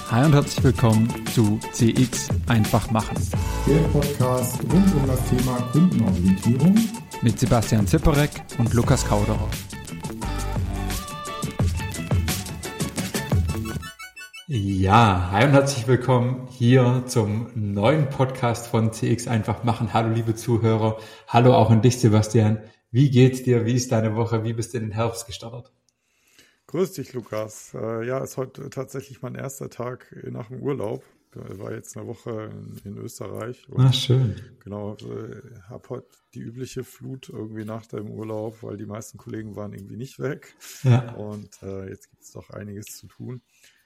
Hi und herzlich willkommen zu CX einfach machen. Der Podcast rund um das Thema Kundenorientierung Mit Sebastian Zipperek und Lukas Kauderer. Ja, hi und herzlich willkommen hier zum neuen Podcast von CX einfach machen. Hallo liebe Zuhörer, hallo auch an dich Sebastian. Wie geht's dir? Wie ist deine Woche? Wie bist du in den Herbst gestartet? Grüß dich, Lukas. Ist heute tatsächlich mein erster Tag nach dem Urlaub. Ich war jetzt eine Woche in Österreich. Und Schön. genau, habe heute die übliche Flut irgendwie nach dem Urlaub, weil die meisten Kollegen waren irgendwie nicht weg. Ja. Und jetzt gibt es doch einiges zu tun.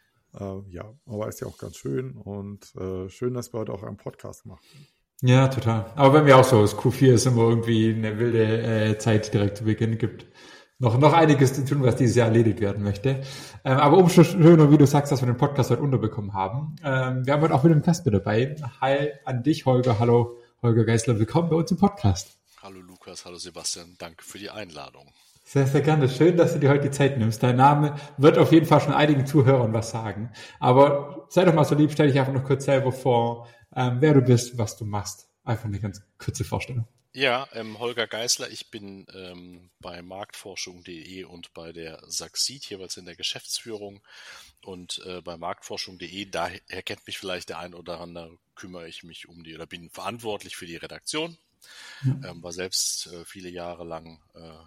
Aber ist ja auch ganz schön und schön, dass wir heute auch einen Podcast machen. Ja, total. Aber bei mir auch so, das Q4 ist immer irgendwie eine wilde Zeit direkt zu Beginn, gibt noch einiges zu tun, was dieses Jahr erledigt werden möchte. Aber umso schöner, wie du sagst, dass wir den Podcast heute unterbekommen haben. Wir haben heute auch wieder einen Gast mit dabei. Hi an dich, Holger. Hallo, Holger Geisler. Willkommen bei uns im Podcast. Hallo Lukas, hallo Sebastian. Danke für die Einladung. Sehr, sehr gerne. Schön, dass du dir heute die Zeit nimmst. Dein Name wird auf jeden Fall schon einigen Zuhörern was sagen. Aber sei doch mal so lieb, stell dich einfach noch kurz selber vor, wer du bist, was du machst. Einfach eine ganz kurze Vorstellung. Ja, Holger Geisler, ich bin bei marktforschung.de und bei der Saxid jeweils in der Geschäftsführung und bei marktforschung.de, daher kennt mich vielleicht der ein oder andere, kümmere ich mich bin verantwortlich für die Redaktion, war selbst viele Jahre lang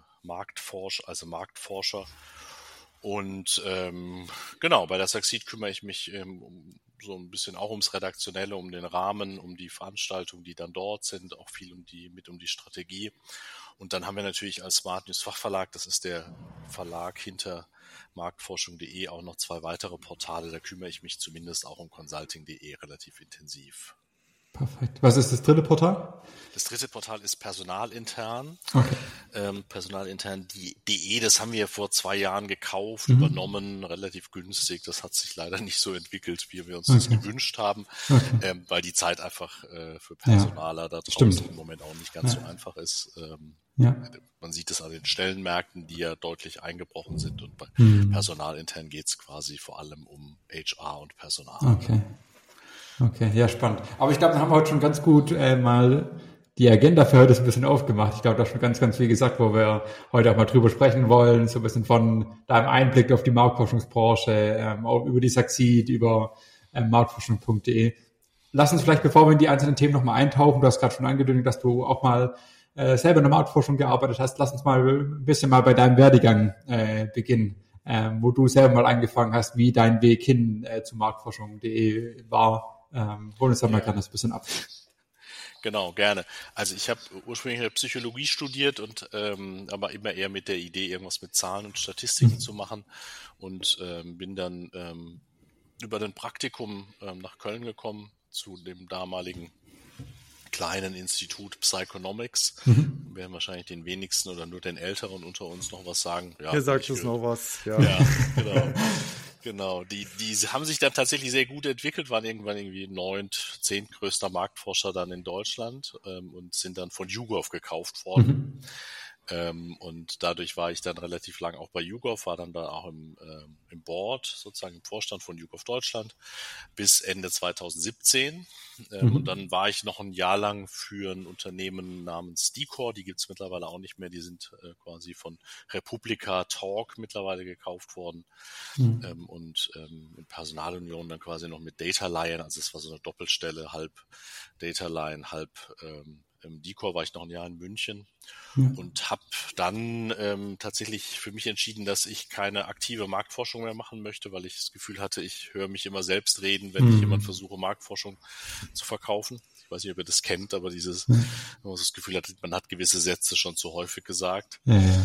Marktforscher und genau, bei der Saxid kümmere ich mich so ein bisschen auch ums Redaktionelle, um den Rahmen, um die Veranstaltungen, die dann dort sind, auch viel um die Strategie. Und dann haben wir natürlich als Smart News Fachverlag, das ist der Verlag hinter marktforschung.de, auch noch 2 weitere Portale. Da kümmere ich mich zumindest auch um consulting.de relativ intensiv. Perfekt. Was ist das dritte Portal? Das dritte Portal ist personalintern. Okay. Personalintern.de, das haben wir vor 2 Jahren gekauft, übernommen, relativ günstig. Das hat sich leider nicht so entwickelt, wie wir uns das gewünscht haben, weil die Zeit einfach für Personaler da draußen im Moment auch nicht ganz so einfach ist. Man sieht es an den Stellenmärkten, die ja deutlich eingebrochen sind, und bei personalintern geht es quasi vor allem um HR und Personal. Okay, ja, spannend. Aber ich glaube, dann haben wir heute schon ganz gut mal die Agenda für heute so ein bisschen aufgemacht. Ich glaube, da ist schon ganz, ganz viel gesagt, wo wir heute auch mal drüber sprechen wollen, so ein bisschen von deinem Einblick auf die Marktforschungsbranche, auch über die Saxid, über marktforschung.de. Lass uns vielleicht, bevor wir in die einzelnen Themen nochmal eintauchen, du hast gerade schon angedeutet, dass du auch mal selber in der Marktforschung gearbeitet hast, lass uns mal ein bisschen mal bei deinem Werdegang beginnen, wo du selber mal angefangen hast, wie dein Weg hin zu marktforschung.de war. Hol uns da mal gerne ein bisschen ab. Genau, gerne. Also ich habe ursprünglich Psychologie studiert und aber immer eher mit der Idee, irgendwas mit Zahlen und Statistiken zu machen, und bin dann über ein Praktikum nach Köln gekommen, zu dem damaligen kleinen Institut Psychonomics. Werden wahrscheinlich den wenigsten oder nur den Älteren unter uns noch was sagen. Ja, Hier sagt es noch was. Ja, genau. Genau, die haben sich dann tatsächlich sehr gut entwickelt, waren irgendwann irgendwie 9., 10. größter Marktforscher dann in Deutschland und sind dann von YouGov gekauft worden. Und dadurch war ich dann relativ lang auch bei YouGov, war dann da auch im Board, sozusagen im Vorstand von YouGov Deutschland bis Ende 2017. Und dann war ich noch ein Jahr lang für ein Unternehmen namens Dicor, die gibt's mittlerweile auch nicht mehr, die sind quasi von Republica Talk mittlerweile gekauft worden. Und in Personalunion dann quasi noch mit Dataline, also es war so eine Doppelstelle, halb Dataline, halb Dicor, war ich noch ein Jahr in München und habe dann tatsächlich für mich entschieden, dass ich keine aktive Marktforschung mehr machen möchte, weil ich das Gefühl hatte, ich höre mich immer selbst reden, wenn ich jemand versuche, Marktforschung zu verkaufen. Ich weiß nicht, ob ihr das kennt, aber wenn man das Gefühl hat, man hat gewisse Sätze schon zu häufig gesagt.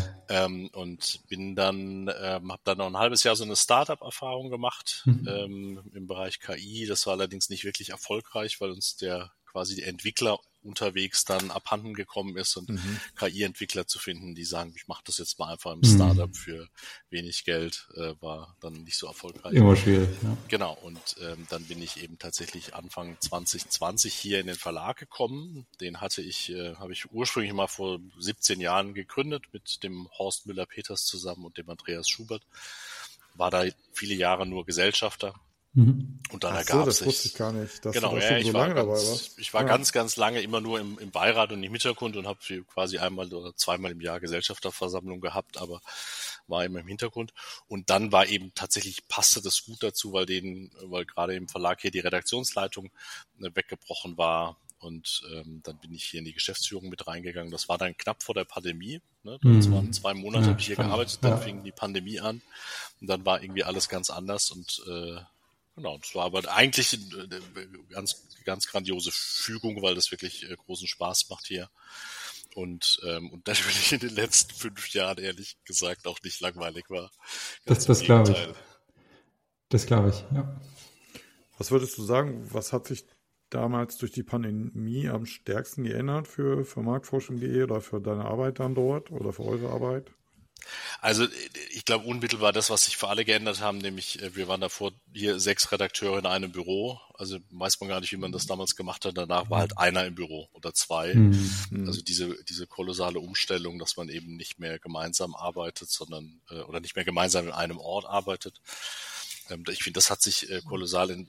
Und bin dann, habe dann noch ein halbes Jahr so eine Startup-Erfahrung gemacht im Bereich KI. Das war allerdings nicht wirklich erfolgreich, weil uns quasi die Entwickler unterwegs dann abhanden gekommen ist, und KI-Entwickler zu finden, die sagen, ich mache das jetzt mal einfach im Startup für wenig Geld, war dann nicht so erfolgreich. Immer schwierig, ja. Genau, und dann bin ich eben tatsächlich Anfang 2020 hier in den Verlag gekommen. Den habe ich ursprünglich mal vor 17 Jahren gegründet mit dem Horst Müller-Peters zusammen und dem Andreas Schubert. War da viele Jahre nur Gesellschafter Mhm. Und dann Ach ergab so, das sich. wusste ich gar nicht, dass Genau, du da ja, schon so lange dabei warst. ich war ganz, ganz lange immer nur im Beirat und im Hintergrund und habe quasi einmal oder zweimal im Jahr Gesellschafterversammlung gehabt, aber war immer im Hintergrund. Und dann war eben tatsächlich, passte das gut dazu, weil gerade im Verlag hier die Redaktionsleitung weggebrochen war. Und dann bin ich hier in die Geschäftsführung mit reingegangen. Das war dann knapp vor der Pandemie. Ne? Das waren 2 Monate, habe ich hier gearbeitet, dann fing die Pandemie an. Und dann war irgendwie alles ganz anders. Und genau, das war aber eigentlich eine ganz, ganz grandiose Fügung, weil das wirklich großen Spaß macht hier. Und natürlich in den letzten 5 Jahren ehrlich gesagt auch nicht langweilig war. Das glaube ich. Das glaube ich, ja. Was würdest du sagen, was hat sich damals durch die Pandemie am stärksten geändert für marktforschung.de oder für deine Arbeit dann dort oder für eure Arbeit? Also ich glaube unmittelbar das, was sich für alle geändert haben, nämlich wir waren davor hier 6 Redakteure in einem Büro. Also weiß man gar nicht, wie man das damals gemacht hat. Danach war halt einer im Büro oder 2. Also diese kolossale Umstellung, dass man eben nicht mehr gemeinsam arbeitet, sondern oder nicht mehr gemeinsam in einem Ort arbeitet. Ich finde, das hat sich kolossal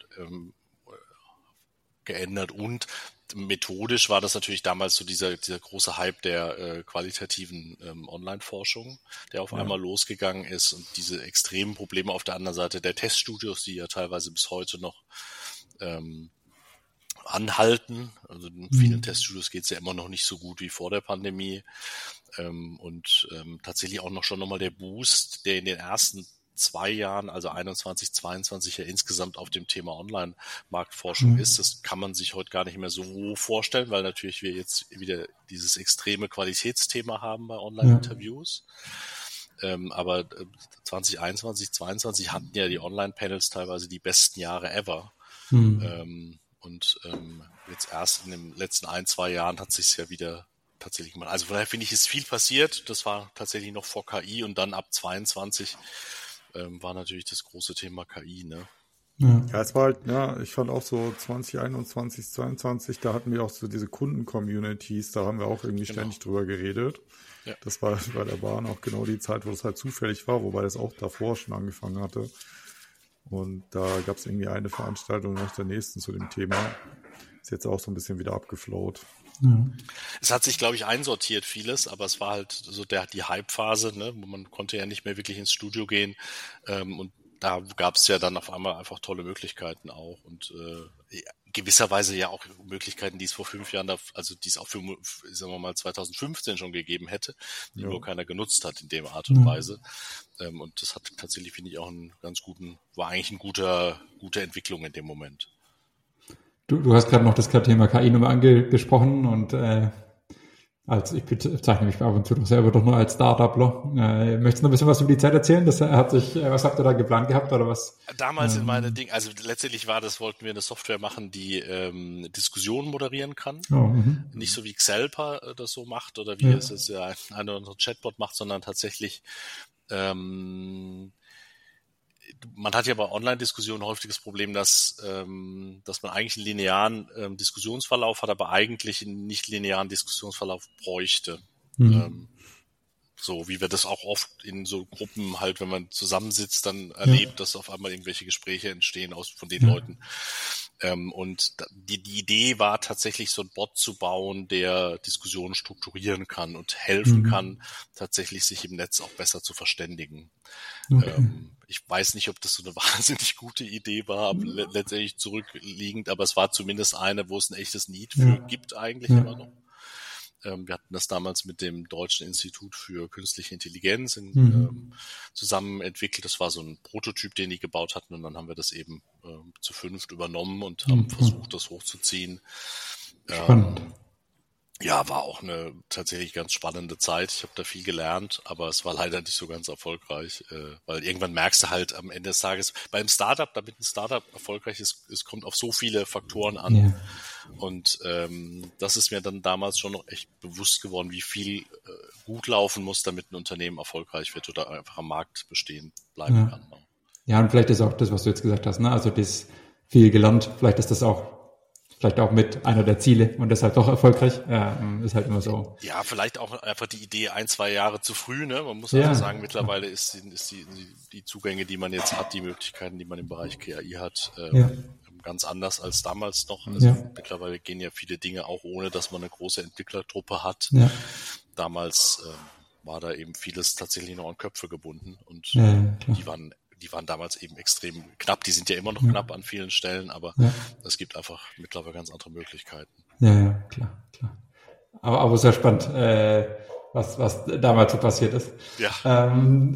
geändert und methodisch war das natürlich damals so dieser große Hype der qualitativen Online-Forschung, der auf einmal losgegangen ist und diese extremen Probleme auf der anderen Seite der Teststudios, die ja teilweise bis heute noch anhalten. Also in vielen Teststudios geht es ja immer noch nicht so gut wie vor der Pandemie und tatsächlich auch schon nochmal der Boost, der in den ersten 2 Jahren, also 21, 22 ja insgesamt auf dem Thema Online-Marktforschung ist. Das kann man sich heute gar nicht mehr so vorstellen, weil natürlich wir jetzt wieder dieses extreme Qualitätsthema haben bei Online-Interviews. Aber 2021, 22 hatten ja die Online-Panels teilweise die besten Jahre ever. Jetzt erst in den letzten 1, 2 Jahren hat sich es ja wieder tatsächlich gemacht. Also von daher finde ich, ist viel passiert. Das war tatsächlich noch vor KI und dann ab 22 war natürlich das große Thema KI, ne? Ja, es war halt, ich fand auch so 2021, 22, da hatten wir auch so diese Kunden-Communities, da haben wir auch irgendwie ständig drüber geredet. Ja. Das war bei der Bahn auch genau die Zeit, wo das halt zufällig war, wobei das auch davor schon angefangen hatte. Und da gab es irgendwie eine Veranstaltung nach der nächsten zu dem Thema. Ist jetzt auch so ein bisschen wieder abgeflaut. Ja. Es hat sich, glaube ich, einsortiert vieles, aber es war halt so die Hype-Phase, ne, wo man konnte ja nicht mehr wirklich ins Studio gehen und da gab es ja dann auf einmal einfach tolle Möglichkeiten auch und gewisserweise ja auch Möglichkeiten, die es vor 5 Jahren, also die es auch für, sagen wir mal, 2015 schon gegeben hätte, die nur keiner genutzt hat in der Art und Weise. Und das hat tatsächlich, finde ich, auch war eigentlich eine gute Entwicklung in dem Moment. Du hast gerade noch das Thema KI nochmal angesprochen und ich bezeichne mich ab und zu doch selber doch nur als Startupler. Möchtest du noch ein bisschen was über die Zeit erzählen? Was habt ihr da geplant gehabt oder was? Damals in meinem Ding, also letztendlich wollten wir eine Software machen, die Diskussionen moderieren kann. Nicht so wie Xelpa das so macht oder wie es jetzt ja ein oder andere Chatbot macht, sondern tatsächlich man hat ja bei Online-Diskussionen häufig das Problem, dass man eigentlich einen linearen Diskussionsverlauf hat, aber eigentlich einen nicht linearen Diskussionsverlauf bräuchte. So wie wir das auch oft in so Gruppen halt, wenn man zusammensitzt, dann erlebt, dass auf einmal irgendwelche Gespräche entstehen von den Leuten. Und die Idee war tatsächlich, so ein Bot zu bauen, der Diskussionen strukturieren kann und helfen kann, tatsächlich sich im Netz auch besser zu verständigen. Okay. Ich weiß nicht, ob das so eine wahnsinnig gute Idee war, letztendlich zurückliegend, aber es war zumindest eine, wo es ein echtes Need für gibt eigentlich immer noch. Wir hatten das damals mit dem Deutschen Institut für Künstliche Intelligenz zusammen entwickelt. Das war so ein Prototyp, den die gebaut hatten und dann haben wir das eben zu 5 übernommen und haben versucht, das hochzuziehen. Spannend. Ja, war auch eine tatsächlich ganz spannende Zeit. Ich habe da viel gelernt, aber es war leider nicht so ganz erfolgreich, weil irgendwann merkst du halt am Ende des Tages, beim Startup, damit ein Startup erfolgreich ist, es kommt auf so viele Faktoren an. Ja. Und das ist mir dann damals schon noch echt bewusst geworden, wie viel gut laufen muss, damit ein Unternehmen erfolgreich wird oder einfach am Markt bestehen bleiben kann. Ja, und vielleicht ist auch das, was du jetzt gesagt hast, ne? Also das viel gelernt, vielleicht ist das auch vielleicht auch mit einer der Ziele und deshalb doch erfolgreich. Ist halt immer so. Ja, vielleicht auch einfach die Idee 1-2 Jahre zu früh, ne? Man muss einfach sagen, mittlerweile ist die Zugänge, die man jetzt hat, die Möglichkeiten, die man im Bereich KI hat, ganz anders als damals noch. Also mittlerweile gehen ja viele Dinge auch ohne, dass man eine große Entwicklertruppe hat. Ja. Damals war da eben vieles tatsächlich noch an Köpfe gebunden und die waren damals eben extrem knapp. Die sind ja immer noch knapp an vielen Stellen, aber es gibt einfach mittlerweile ganz andere Möglichkeiten. Ja, klar. Aber sehr spannend, was damals so passiert ist. Ja.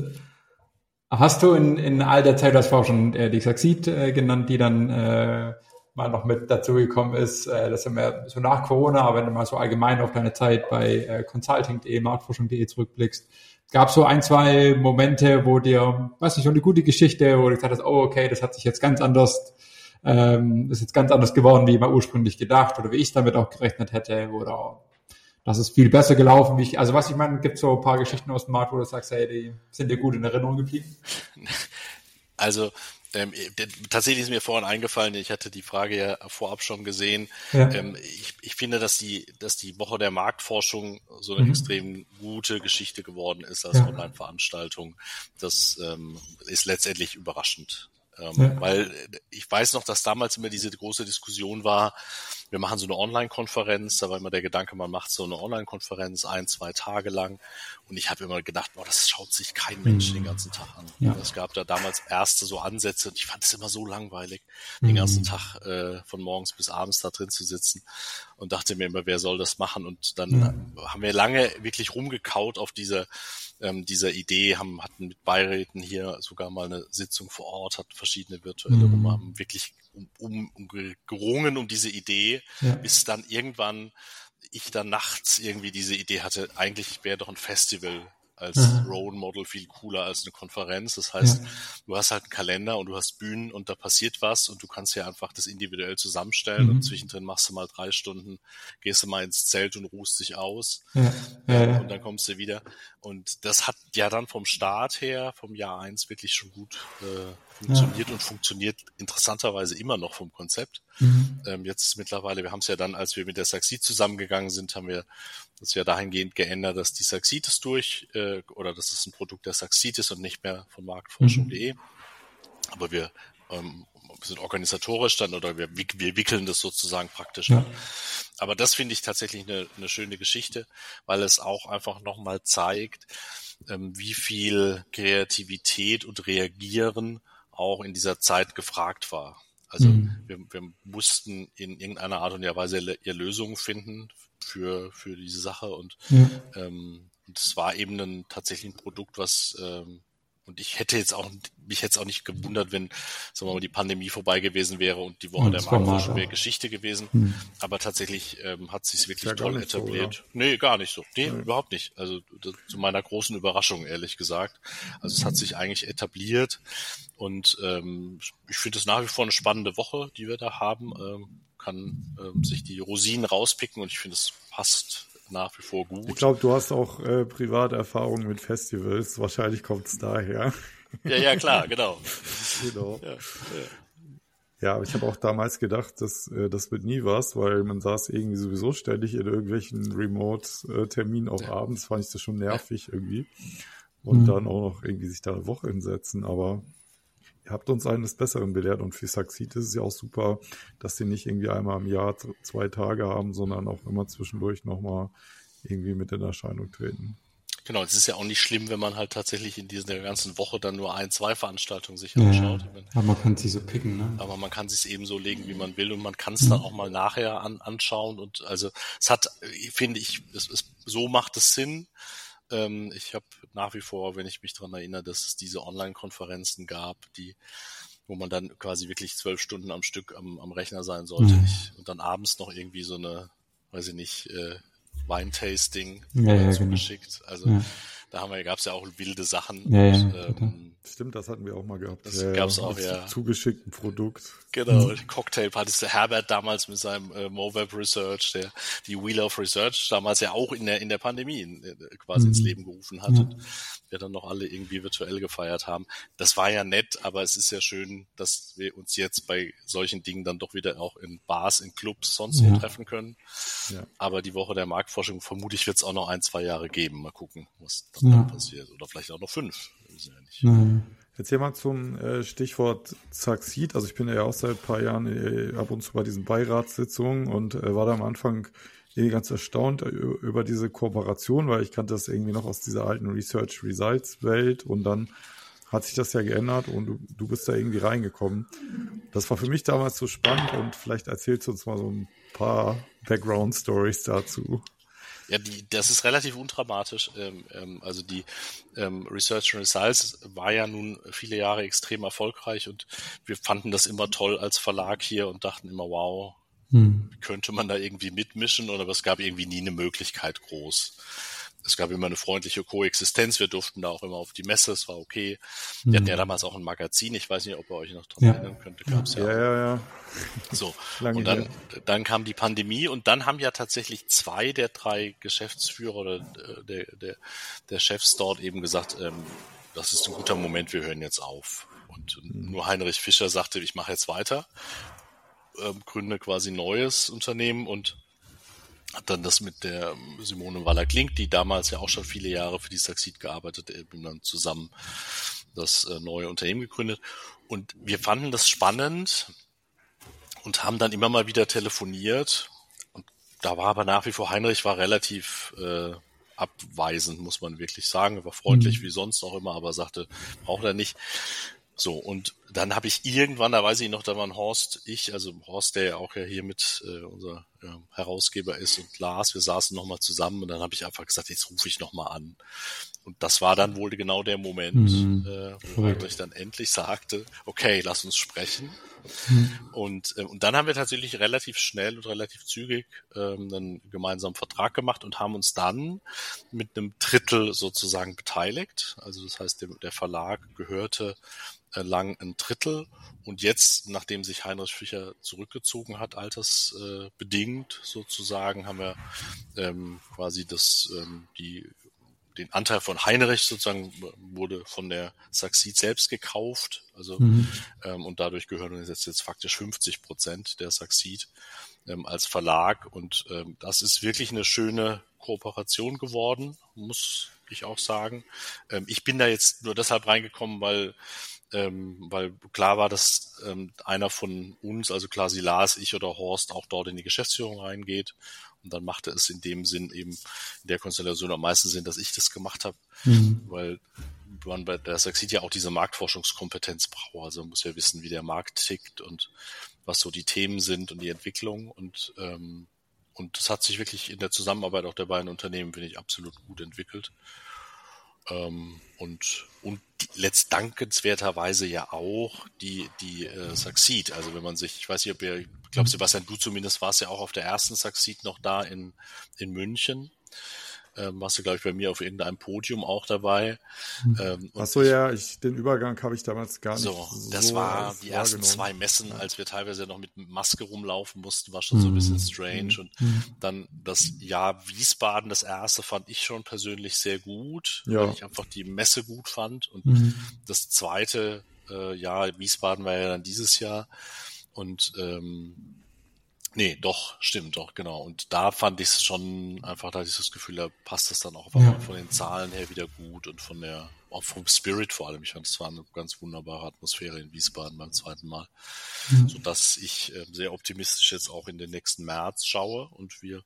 Hast du in all der Zeit, du hast vorher schon die Xaxit genannt, die dann mal noch mit dazugekommen ist, das ist ja so nach Corona, aber wenn du mal so allgemein auf deine Zeit bei consulting.de, marktforschung.de zurückblickst, gab es so 1-2 Momente, wo dir, weiß nicht, schon eine gute Geschichte, wo du gesagt hast, oh okay, das hat sich jetzt ganz anders, ist jetzt ganz anders geworden, wie man ursprünglich gedacht oder wie ich damit auch gerechnet hätte oder das ist viel besser gelaufen, wie ich, also was ich meine, gibt so ein paar Geschichten aus dem Markt, wo du sagst, hey, die sind dir gut in Erinnerung geblieben? Also tatsächlich ist mir vorhin eingefallen, ich hatte die Frage ja vorab schon gesehen. Ja. Ich finde, dass die Woche der Marktforschung so eine extrem gute Geschichte geworden ist als Online-Veranstaltung. Das ist letztendlich überraschend. Weil ich weiß noch, dass damals immer diese große Diskussion war, wir machen so eine Online-Konferenz, da war immer der Gedanke, man macht so eine Online-Konferenz 1-2 Tage lang und ich habe immer gedacht, boah, das schaut sich kein Mensch den ganzen Tag an. Ja. Es gab da damals erste so Ansätze und ich fand es immer so langweilig, den ganzen Tag von morgens bis abends da drin zu sitzen und dachte mir immer, wer soll das machen? Und dann haben wir lange wirklich rumgekaut auf dieser Idee, hatten mit Beiräten hier sogar mal eine Sitzung vor Ort, hatten verschiedene virtuelle Räume, haben wirklich gerungen um diese Idee, bis dann irgendwann ich dann nachts irgendwie diese Idee hatte, eigentlich wäre doch ein Festival als Role Model viel cooler als eine Konferenz. Das heißt, du hast halt einen Kalender und du hast Bühnen und da passiert was und du kannst ja einfach das individuell zusammenstellen und zwischendrin machst du mal 3 Stunden, gehst du mal ins Zelt und ruhst dich aus und dann kommst du wieder. Und das hat ja dann vom Start her, vom Jahr 1 wirklich schon gut funktioniert und funktioniert interessanterweise immer noch vom Konzept. Jetzt mittlerweile, wir haben es ja dann, als wir mit der Xaxit zusammengegangen sind, haben wir das ja dahingehend geändert, dass die Xaxit es oder dass es ein Produkt der Xaxit ist und nicht mehr von marktforschung.de. Aber wir sind organisatorisch dann oder wir wickeln das sozusagen praktisch an. Aber das finde ich tatsächlich eine schöne Geschichte, weil es auch einfach nochmal zeigt, wie viel Kreativität und Reagieren auch in dieser Zeit gefragt war. Also wir mussten in irgendeiner Art und Weise Lösungen finden für diese Sache und es war eben tatsächlich ein Produkt, was und mich hätte es auch nicht gewundert, wenn, sagen wir mal, die Pandemie vorbei gewesen wäre und die Woche der Marktforschung wäre Geschichte gewesen. Aber tatsächlich hat sich wirklich toll etabliert. So, nee, gar nicht so. Nee, überhaupt nicht. Also zu meiner großen Überraschung, ehrlich gesagt. Also es hat sich eigentlich etabliert und ich finde es nach wie vor eine spannende Woche, die wir da haben. Kann sich die Rosinen rauspicken und ich finde, es passt nach wie vor gut. Ich glaube, du hast auch private Erfahrungen mit Festivals. Wahrscheinlich kommt es daher. Ja, klar, genau. Genau. Ja, aber ich habe auch damals gedacht, das wird nie was, weil man saß irgendwie sowieso ständig in irgendwelchen Remote-Terminen, auch abends fand ich das schon nervig irgendwie. Und dann auch noch irgendwie sich da eine Woche hinsetzen, aber ihr habt uns eines Besseren belehrt und für Xaxit ist es ja auch super, dass die nicht irgendwie einmal im Jahr 2 Tage haben, sondern auch immer zwischendurch nochmal irgendwie mit in Erscheinung treten. Genau, es ist ja auch nicht schlimm, wenn man halt tatsächlich in dieser ganzen Woche dann nur 1-2 Veranstaltungen sich anschaut. Aber man kann sie so picken, ne? Aber man kann es eben so legen, wie man will und man kann es dann auch mal nachher anschauen und also es hat, finde ich, so macht es Sinn. Ich habe nach wie vor, wenn ich mich daran erinnere, dass es diese Online-Konferenzen gab, wo man dann quasi wirklich 12 Stunden am Stück am Rechner sein sollte. Und dann abends noch irgendwie so eine, weiß ich nicht, Weintasting zugeschickt. Genau. Also da gab es ja auch wilde Sachen. Stimmt, das hatten wir auch mal gehabt. Das gab's auch, ja. Zugeschickten Produkt. Genau, Cocktailpartys. Der Herbert damals mit seinem MoWeb Research, die Wheel of Research damals ja auch in der Pandemie quasi ins Leben gerufen hat und wir dann noch alle irgendwie virtuell gefeiert haben. Das war ja nett, aber es ist ja schön, dass wir uns jetzt bei solchen Dingen dann doch wieder auch in Bars, in Clubs, sonst wo treffen können. Ja. Aber die Woche der Marktforschung, vermutlich wird es auch noch 1-2 Jahre geben. Mal gucken, was dann passiert. Oder vielleicht auch noch 5. Ja nicht. Jetzt hier mal zum Stichwort Zaxid. Also ich bin ja auch seit ein paar Jahren ab und zu bei diesen Beiratssitzungen und war da am Anfang irgendwie ganz erstaunt über diese Kooperation, weil ich kannte das irgendwie noch aus dieser alten Research Results Welt und dann hat sich das ja geändert und du bist da irgendwie reingekommen. Das war für mich damals so spannend und vielleicht erzählst du uns mal so ein paar Background Stories dazu. Ja, das ist relativ undramatisch. Also die Research and Results war ja nun viele Jahre extrem erfolgreich und wir fanden das immer toll als Verlag hier und dachten immer, wow, könnte man da irgendwie mitmischen, aber es gab irgendwie nie eine Möglichkeit groß. Es gab immer eine freundliche Koexistenz, wir durften da auch immer auf die Messe, es war okay. Wir hatten ja damals auch ein Magazin, ich weiß nicht, ob ihr euch noch dran erinnern könnt, gab's ja. So, und dann kam die Pandemie und dann haben ja tatsächlich 2 der 3 Geschäftsführer oder der Chefs dort eben gesagt, das ist ein guter Moment, wir hören jetzt auf. Und nur Heinrich Fischer sagte, ich mache jetzt weiter, gründe quasi ein neues Unternehmen und hat dann das mit der Simone Waller-Klink, die damals ja auch schon viele Jahre für die Zaxid gearbeitet, eben dann zusammen das neue Unternehmen gegründet. Und wir fanden das spannend und haben dann immer mal wieder telefoniert. Und da war aber nach wie vor, Heinrich war relativ abweisend, muss man wirklich sagen. Er war freundlich wie sonst auch immer, aber sagte, braucht er nicht. So, und dann habe ich irgendwann, da weiß ich noch, da waren Horst, Horst, der ja auch ja hier mit unser Herausgeber ist und Lars, wir saßen nochmal zusammen und dann habe ich einfach gesagt, jetzt rufe ich nochmal an. Und das war dann wohl genau der Moment, wo ich dann endlich sagte, okay, lass uns sprechen. Und dann haben wir tatsächlich relativ schnell und relativ zügig einen gemeinsamen Vertrag gemacht und haben uns dann mit einem Drittel sozusagen beteiligt. Also das heißt, der Verlag gehörte lang ein Drittel und jetzt, nachdem sich Heinrich Fischer zurückgezogen hat, altersbedingt sozusagen, haben wir quasi den Anteil von Heinrich sozusagen wurde von der Zaxid selbst gekauft, also und dadurch gehören uns jetzt faktisch 50% der Zaxid als Verlag und das ist wirklich eine schöne Kooperation geworden, muss ich auch sagen. Ich bin da jetzt nur deshalb reingekommen, weil klar war, dass einer von uns, also quasi Lars, ich oder Horst, auch dort in die Geschäftsführung reingeht. Und dann machte es in dem Sinn eben in der Konstellation am meisten Sinn, dass ich das gemacht habe, weil man bei der Zaxid ja auch diese Marktforschungskompetenz braucht. Also man muss ja wissen, wie der Markt tickt und was so die Themen sind und die Entwicklung. Und das hat sich wirklich in der Zusammenarbeit auch der beiden Unternehmen, finde ich, absolut gut entwickelt. Und letztdankenswerterweise ja auch die Zaxid. Also wenn man sich, ich weiß nicht, ich glaube, Sebastian, du zumindest warst ja auch auf der ersten Zaxid noch da in München. Warst du, glaube ich, bei mir auf irgendeinem Podium auch dabei. Achso, ja, den Übergang habe ich damals gar nicht das war die ersten 2 Messen, als wir teilweise noch mit Maske rumlaufen mussten, war schon so ein bisschen strange. Und dann das Jahr Wiesbaden, das erste, fand ich schon persönlich sehr gut, weil ich einfach die Messe gut fand. Und das zweite Jahr Wiesbaden war ja dann dieses Jahr. Und stimmt doch, genau. Und da fand ich es schon einfach, da hatte ich das Gefühl, da passt es dann auch von den Zahlen her wieder gut und auch vom Spirit vor allem. Ich fand, es war eine ganz wunderbare Atmosphäre in Wiesbaden beim zweiten Mal. Sodass ich sehr optimistisch jetzt auch in den nächsten März schaue und wir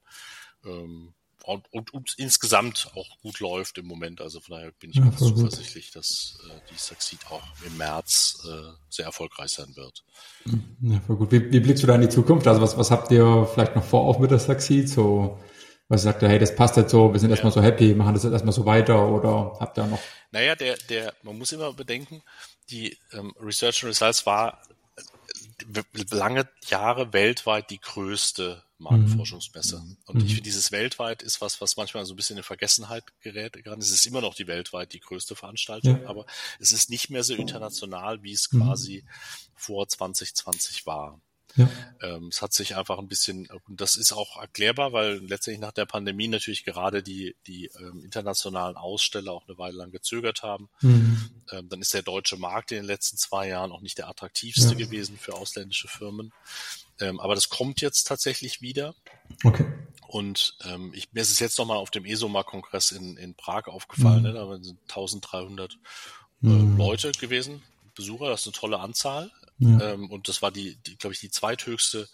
und insgesamt auch gut läuft im Moment. Also von daher bin ich ganz zuversichtlich, dass die Zaxid auch im März sehr erfolgreich sein wird. Ja, voll gut. Wie blickst du da in die Zukunft? Also was habt ihr vielleicht noch vor auch mit der Zaxid? So, was sagt ihr, hey, das passt jetzt so, wir sind erstmal so happy, machen das jetzt erstmal so weiter oder habt ihr noch? Naja, man muss immer bedenken, die Research and Results war lange Jahre weltweit die größte Marktforschungsmesse. Und ich finde, dieses weltweit ist was manchmal so ein bisschen in Vergessenheit gerät. Es ist immer noch die weltweit die größte Veranstaltung, aber es ist nicht mehr so international, wie es quasi vor 2020 war. Ja. Es hat sich einfach ein bisschen, und das ist auch erklärbar, weil letztendlich nach der Pandemie natürlich gerade die internationalen Aussteller auch eine Weile lang gezögert haben. Dann ist der deutsche Markt in den letzten 2 Jahren auch nicht der attraktivste gewesen für ausländische Firmen. Aber das kommt jetzt tatsächlich wieder. Okay. Und mir ist es jetzt nochmal auf dem ESOMAR-Kongress in Prag aufgefallen, ne? Da sind 1300 Leute gewesen, Besucher, das ist eine tolle Anzahl. Ja. Und das war glaube ich, die zweithöchste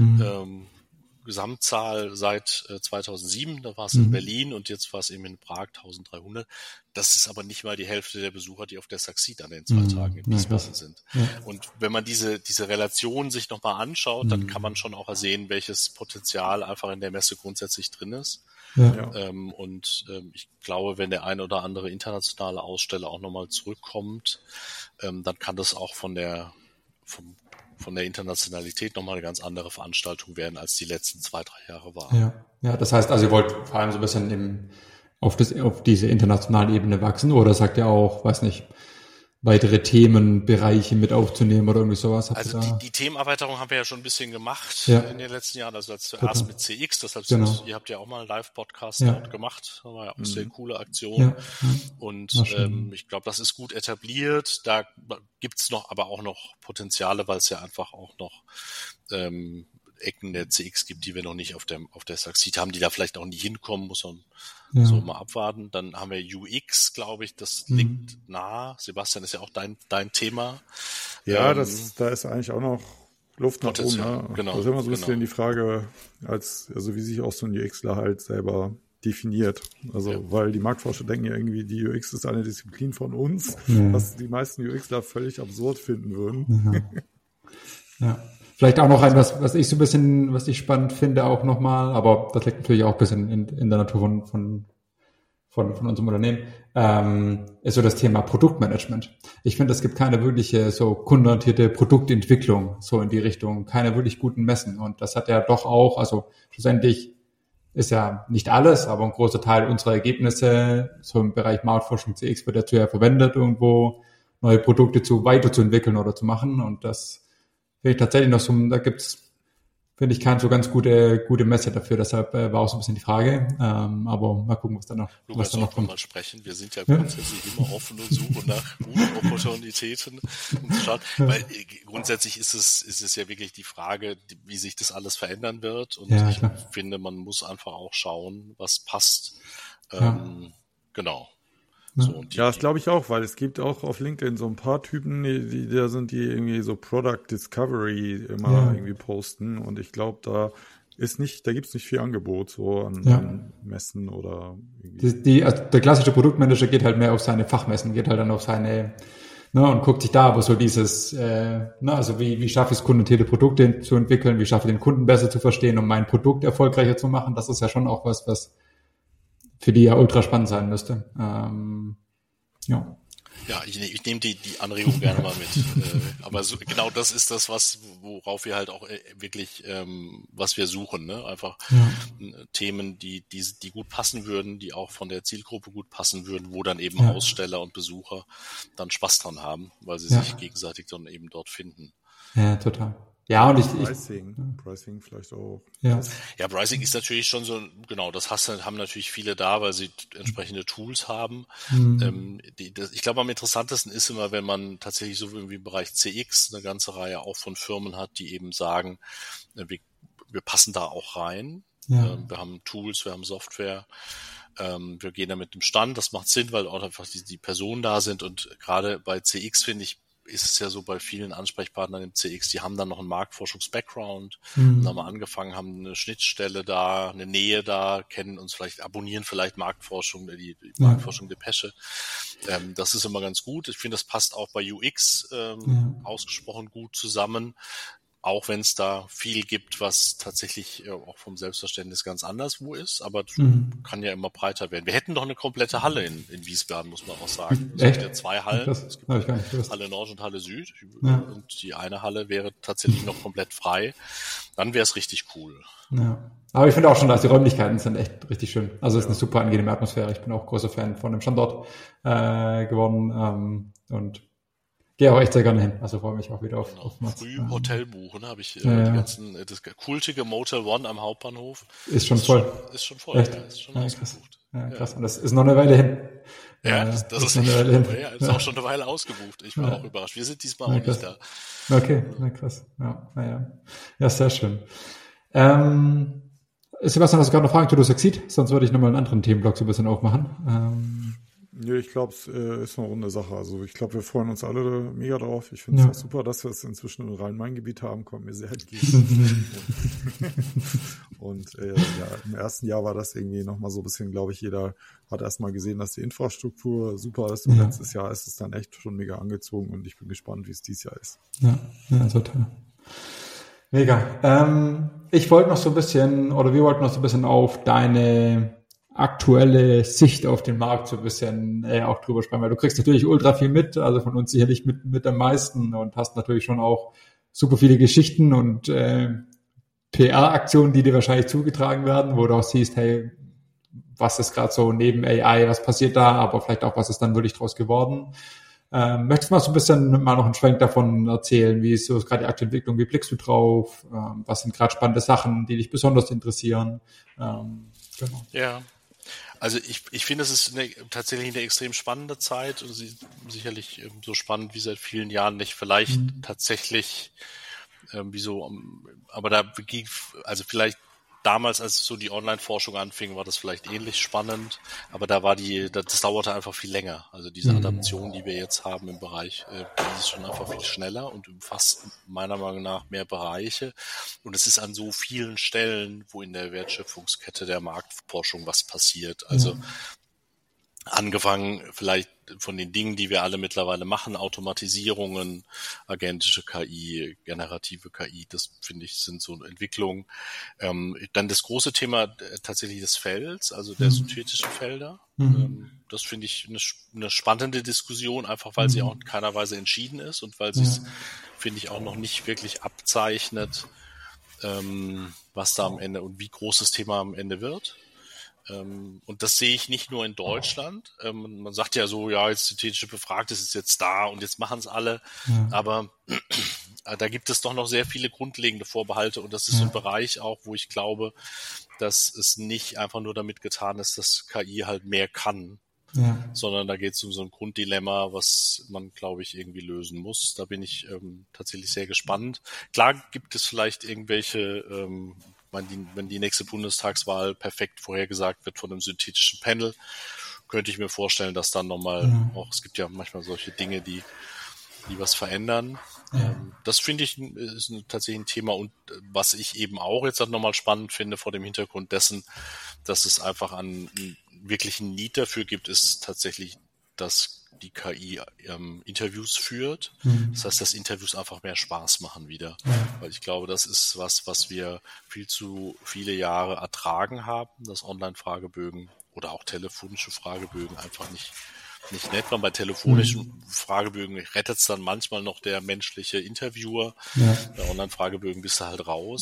Gesamtzahl seit 2007. Da war es in Berlin und jetzt war es eben in Prag 1300. Das ist aber nicht mal die Hälfte der Besucher, die auf der Saxid an den 2 Tagen in Wiesbaden sind. Ja. Und wenn man diese Relation sich nochmal anschaut, dann kann man schon auch sehen, welches Potenzial einfach in der Messe grundsätzlich drin ist. Ja. Ich glaube, wenn der ein oder andere internationale Aussteller auch nochmal zurückkommt, dann kann das auch von der Internationalität nochmal eine ganz andere Veranstaltung werden, als die letzten 2-3 Jahre war. Ja, das heißt, also ihr wollt vor allem so ein bisschen auf diese internationale Ebene wachsen, oder sagt ihr auch, weiß nicht, weitere Themenbereiche mit aufzunehmen oder irgendwie sowas? Also die Themenerweiterung haben wir ja schon ein bisschen gemacht in den letzten Jahren, also zuerst mit CX, deshalb ihr habt ja auch mal einen Live-Podcast dort gemacht, das war ja auch eine sehr coole Aktion. Ja. Und ich glaube, das ist gut etabliert, da gibt's aber auch noch Potenziale, weil es ja einfach auch noch Ecken der CX gibt, die wir noch nicht auf der Saxid haben, die da vielleicht auch nie hinkommen, muss man so mal abwarten. Dann haben wir UX, glaube ich, das liegt nah. Sebastian, ist ja auch dein Thema. Ja, da ist eigentlich auch noch Luft nach oben. Ne? Genau. Das ist immer so ein bisschen die Frage, also wie sich auch so ein UXler halt selber definiert. Also, weil die Marktforscher denken ja irgendwie, die UX ist eine Disziplin von uns, was die meisten UXler völlig absurd finden würden. Ja. Vielleicht auch noch was ich so ein bisschen, was ich spannend finde auch nochmal, aber das liegt natürlich auch ein bisschen in der Natur von unserem Unternehmen, ist so das Thema Produktmanagement. Ich finde, es gibt keine wirkliche so kundenorientierte Produktentwicklung so in die Richtung, keine wirklich guten Messen. Und das hat ja doch auch, also schlussendlich ist ja nicht alles, aber ein großer Teil unserer Ergebnisse so im Bereich Marktforschung CX wird dazu ja verwendet, irgendwo neue Produkte weiterzuentwickeln oder zu machen. Und das finde ich tatsächlich noch so, da gibt's, finde ich, keine so ganz gute Messe dafür. Deshalb war auch so ein bisschen die Frage. Aber mal gucken, was da noch kommt. Mal sprechen. Wir sind ja grundsätzlich immer offen und suchen nach guten Opportunitäten, um zu schauen. Weil grundsätzlich ist es ja wirklich die Frage, wie sich das alles verändern wird. Und ich finde, man muss einfach auch schauen, was passt. Genau. So, das glaube ich auch, weil es gibt auch auf LinkedIn so ein paar Typen, die irgendwie so Product Discovery immer irgendwie posten, und ich glaube, da gibt's nicht viel Angebot so an Messen oder irgendwie. Also der klassische Produktmanager geht halt mehr auf seine Fachmessen, geht halt dann auf seine, und guckt sich da aber so dieses, also wie schaffe ich es, kundenorientierte Produkte zu entwickeln, wie schaffe ich den Kunden besser zu verstehen, um mein Produkt erfolgreicher zu machen. Das ist ja schon auch was für die ja ultra spannend sein müsste. Ja, ich nehme die Anregung gerne mal mit. Aber genau das ist das, worauf wir halt auch wirklich, was wir suchen, ne? Einfach Themen, die gut passen würden, die auch von der Zielgruppe gut passen würden, wo dann eben Aussteller und Besucher dann Spaß dran haben, weil sie sich gegenseitig dann eben dort finden. Ja, total. Ja, und Pricing vielleicht auch. Ja, Pricing ist natürlich schon so, genau, das haben natürlich viele da, weil sie entsprechende Tools haben. Ich glaube, am interessantesten ist immer, wenn man tatsächlich so irgendwie im Bereich CX eine ganze Reihe auch von Firmen hat, die eben sagen, wir passen da auch rein. Wir haben Tools, wir haben Software. Wir gehen da mit dem Stand. Das macht Sinn, weil auch einfach die Personen da sind. Und gerade bei CX, finde ich, ist es ja so bei vielen Ansprechpartnern im CX, die haben dann noch einen Marktforschungs-Background, haben da mal angefangen, haben eine Schnittstelle da, eine Nähe da, kennen uns vielleicht, abonnieren vielleicht Marktforschung, die Marktforschung Depesche. Das ist immer ganz gut. Ich finde, das passt auch bei UX ausgesprochen gut zusammen. auch wenn es da viel gibt, was tatsächlich auch vom Selbstverständnis ganz anderswo ist, aber kann ja immer breiter werden. Wir hätten doch eine komplette Halle in Wiesbaden, muss man auch sagen. Es gibt ja 2 Hallen. Es gibt Halle Nord und Halle Süd. Ja. Und die eine Halle wäre tatsächlich noch komplett frei. Dann wäre es richtig cool. Ja. Aber ich finde auch schon, dass die Räumlichkeiten sind echt richtig schön. Also es ist eine super angenehme Atmosphäre. Ich bin auch großer Fan von dem Standort geworden und gehe auch echt sehr gerne hin. Also freue mich auch wieder auf Mats. Früh Hotel buchen, habe ich die ganzen, das kultige Motel One am Hauptbahnhof. Ist schon voll. Ist schon voll. Echt? Ja, ist schon ausgebucht. Ja, krass. Und das ist noch eine Weile hin. Ja, das ist noch eine Weile hin. Ja, ist auch schon eine Weile ausgebucht. Ich war auch überrascht. Wir sind diesmal auch nicht da. Okay, na krass. Ja, sehr schön. Sebastian, hast du gerade noch Fragen zu Succeed? Sonst würde ich nochmal einen anderen Themenblock so ein bisschen aufmachen. Nee, ich glaube, es ist eine runde Sache. Also ich glaube, wir freuen uns alle mega drauf. Ich finde es auch super, dass wir es inzwischen im Rhein-Main-Gebiet haben. Kommt mir sehr entgegen. Und im ersten Jahr war das irgendwie nochmal so ein bisschen, glaube ich, jeder hat erstmal gesehen, dass die Infrastruktur super ist. Und letztes Jahr ist es dann echt schon mega angezogen. Und ich bin gespannt, wie es dieses Jahr ist. Ja, total. Mega. Wir wollten noch so ein bisschen auf deine aktuelle Sicht auf den Markt so ein bisschen auch drüber sprechen, weil du kriegst natürlich ultra viel mit, also von uns sicherlich mit am meisten und hast natürlich schon auch super viele Geschichten und PR-Aktionen, die dir wahrscheinlich zugetragen werden, wo du auch siehst, hey, was ist gerade so neben AI, was passiert da, aber vielleicht auch, was ist dann wirklich draus geworden. Möchtest du mal so ein bisschen noch einen Schwenk davon erzählen, wie ist so gerade die aktuelle Entwicklung, wie blickst du drauf, was sind gerade spannende Sachen, die dich besonders interessieren? Genau. Ja. Also ich finde, es ist tatsächlich eine extrem spannende Zeit und sicherlich so spannend wie seit vielen Jahren nicht. Vielleicht tatsächlich aber da ging, also vielleicht damals, als so die Online-Forschung anfing, war das vielleicht ähnlich spannend, aber das dauerte einfach viel länger. Also diese Adaption, die wir jetzt haben im Bereich, die ist schon einfach viel schneller und umfasst meiner Meinung nach mehr Bereiche. Und es ist an so vielen Stellen, wo in der Wertschöpfungskette der Marktforschung was passiert. Also angefangen vielleicht von den Dingen, die wir alle mittlerweile machen, Automatisierungen, agentische KI, generative KI, das finde ich sind so Entwicklungen. Dann das große Thema tatsächlich des Felds, also der synthetischen Felder. Das finde ich eine spannende Diskussion, einfach weil sie auch in keiner Weise entschieden ist und weil sie es, finde ich, auch noch nicht wirklich abzeichnet, was da am Ende und wie groß das Thema am Ende wird. Und das sehe ich nicht nur in Deutschland. Man sagt ja so, ja, jetzt synthetische Befragte ist jetzt da und jetzt machen es alle. Aber da gibt es doch noch sehr viele grundlegende Vorbehalte und das ist so ein Bereich auch, wo ich glaube, dass es nicht einfach nur damit getan ist, dass KI halt mehr kann, sondern da geht es um so ein Grunddilemma, was man, glaube ich, irgendwie lösen muss. Da bin ich tatsächlich sehr gespannt. Klar gibt es vielleicht irgendwelche wenn die nächste Bundestagswahl perfekt vorhergesagt wird von einem synthetischen Panel, könnte ich mir vorstellen, dass dann nochmal auch, es gibt ja manchmal solche Dinge, die was verändern. Das finde ich ist tatsächlich ein Thema und was ich eben auch jetzt nochmal spannend finde vor dem Hintergrund dessen, dass es einfach einen wirklichen Need dafür gibt, ist tatsächlich, dass die KI Interviews führt. Das heißt, dass Interviews einfach mehr Spaß machen wieder. Weil ich glaube, das ist was wir viel zu viele Jahre ertragen haben, dass Online-Fragebögen oder auch telefonische Fragebögen einfach nicht nett waren. Bei telefonischen Fragebögen rettet es dann manchmal noch der menschliche Interviewer. Bei Online-Fragebögen bist du halt raus.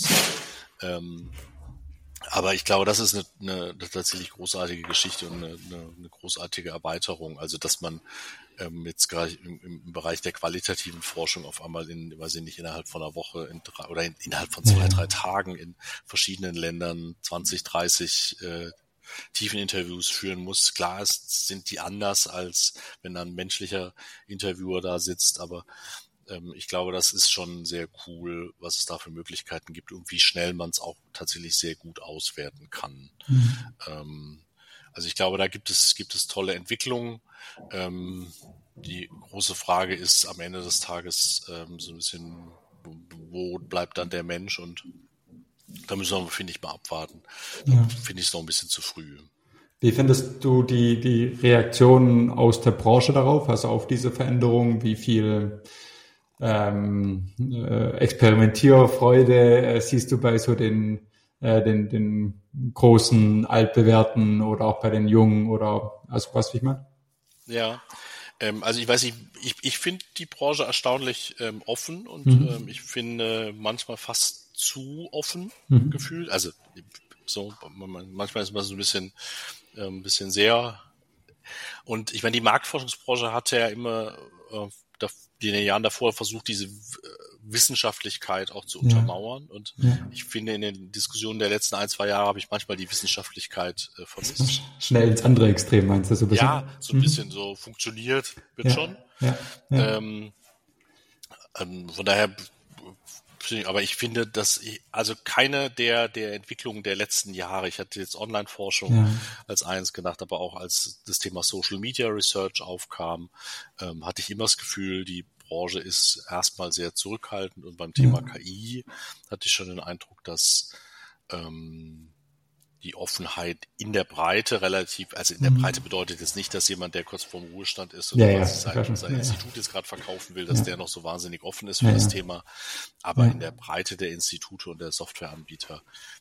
Aber ich glaube, das ist eine tatsächlich großartige Geschichte und eine großartige Erweiterung. Also, dass man jetzt gerade im Bereich der qualitativen Forschung auf einmal innerhalb von einer Woche innerhalb von 2-3 Tagen in verschiedenen Ländern 20, 30 Tiefeninterviews führen muss. Klar sind die anders, als wenn dann ein menschlicher Interviewer da sitzt, aber ich glaube, das ist schon sehr cool, was es da für Möglichkeiten gibt und wie schnell man es auch tatsächlich sehr gut auswerten kann. Also ich glaube, da gibt es tolle Entwicklungen. Die große Frage ist am Ende des Tages so ein bisschen, wo bleibt dann der Mensch? Und da müssen wir, finde ich, mal abwarten. Da finde ich es noch ein bisschen zu früh. Wie findest du die Reaktionen aus der Branche darauf, also auf diese Veränderung? Wie viel Experimentierfreude siehst du bei so den großen altbewährten oder auch bei den jungen oder also was wie ich meine? Ja, also ich weiß nicht, ich finde die Branche erstaunlich offen und ich finde manchmal fast zu offen gefühlt. Also so manchmal ist man so ein bisschen sehr. Und ich meine, die Marktforschungsbranche hatte ja immer in den Jahren davor versucht, diese Wissenschaftlichkeit auch zu untermauern. Und ich finde, in den Diskussionen der letzten 1-2 Jahre habe ich manchmal die Wissenschaftlichkeit vermisst. Schnell ins andere Extrem meinst du so ein bisschen? Ja, so ein bisschen so funktioniert, wird schon. Von daher, aber ich finde, dass also keine der Entwicklungen der letzten Jahre, ich hatte jetzt Online-Forschung als eins gedacht, aber auch als das Thema Social Media Research aufkam, hatte ich immer das Gefühl, die Branche ist erstmal sehr zurückhaltend und beim Thema KI hatte ich schon den Eindruck, dass die Offenheit in der Breite also in der Breite bedeutet jetzt nicht, dass jemand, der kurz vorm Ruhestand ist oder sein Institut jetzt gerade verkaufen will, dass der noch so wahnsinnig offen ist für das Thema. Aber in der Breite der Institute und der Softwareanbieter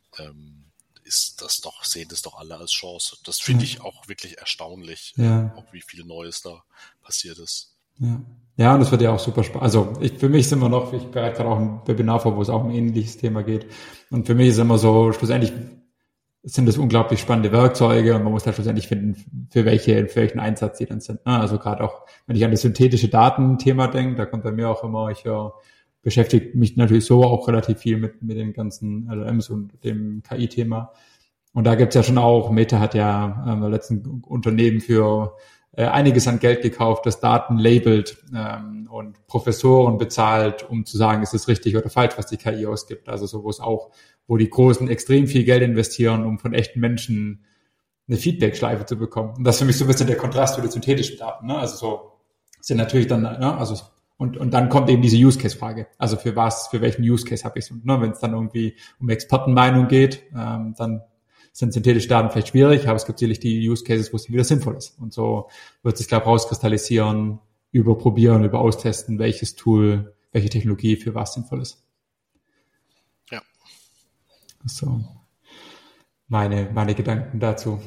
sehen das doch alle als Chance. Das finde ich auch wirklich erstaunlich, auch wie viel Neues da passiert ist. Ja, und das wird ja auch super spannend. Also für mich ist immer noch, ich bereite gerade auch ein Webinar vor, wo es auch um ein ähnliches Thema geht. Und für mich ist immer so, schlussendlich sind das unglaublich spannende Werkzeuge und man muss halt schlussendlich finden, für welchen Einsatz die dann sind. Also gerade auch, wenn ich an das synthetische Datenthema denke, da kommt bei mir auch immer, ich beschäftige mich natürlich so auch relativ viel mit den ganzen LLMs und dem KI-Thema. Und da gibt's ja schon auch, Meta hat ja letzten Unternehmen für einiges an Geld gekauft, das Daten labelt und Professoren bezahlt, um zu sagen, ist es richtig oder falsch, was die KI ausgibt. Also so, wo die Großen extrem viel Geld investieren, um von echten Menschen eine Feedback-Schleife zu bekommen. Und das ist für mich so ein bisschen der Kontrast zu den synthetischen Daten. Ne? Also so sind natürlich dann, also und dann kommt eben diese Use-Case-Frage. Also für welchen Use-Case habe ich es? Ne? Wenn es dann irgendwie um Expertenmeinung geht, dann sind synthetische Daten vielleicht schwierig, aber es gibt sicherlich die Use Cases, wo es wieder sinnvoll ist. Und so wird sich, glaube ich, rauskristallisieren, über austesten, welches Tool, welche Technologie für was sinnvoll ist. Ja. So. Meine Gedanken dazu.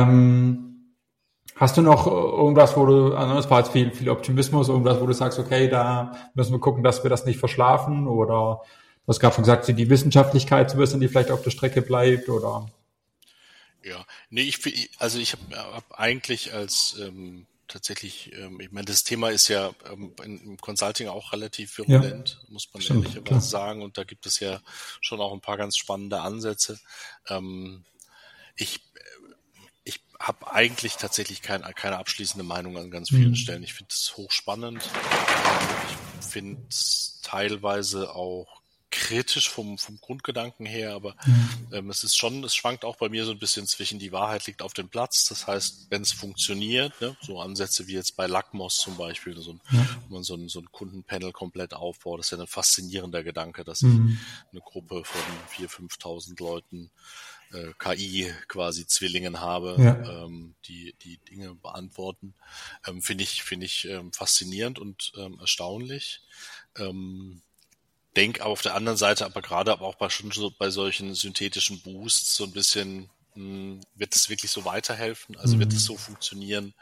Hast du noch irgendwas, also es war jetzt viel Optimismus, irgendwas, wo du sagst, okay, da müssen wir gucken, dass wir das nicht verschlafen, oder du hast gerade schon gesagt, die Wissenschaftlichkeit so ein bisschen, die vielleicht auf der Strecke bleibt, oder? Ja, nee, ich habe eigentlich als tatsächlich, ich meine, das Thema ist ja im Consulting auch relativ virulent, muss man ehrlicherweise sagen, und da gibt es ja schon auch ein paar ganz spannende Ansätze. Ich habe eigentlich tatsächlich keine abschließende Meinung an ganz vielen Stellen. Ich finde es hochspannend. Ich finde es teilweise auch kritisch vom Grundgedanken her, aber es schwankt auch bei mir so ein bisschen zwischen, die Wahrheit liegt auf dem Platz. Das heißt, wenn es funktioniert, ne, so Ansätze wie jetzt bei Lackmos zum Beispiel, wo man so ein Kundenpanel komplett aufbaut, das ist ja ein faszinierender Gedanke, dass ich eine Gruppe von 4.000, 5.000 Leuten KI quasi Zwillingen habe, die Dinge beantworten, finde ich faszinierend und erstaunlich. Denk aber auf der anderen Seite, aber auch bei solchen synthetischen Boosts so ein bisschen, wird es wirklich so weiterhelfen? Also wird es so funktionieren?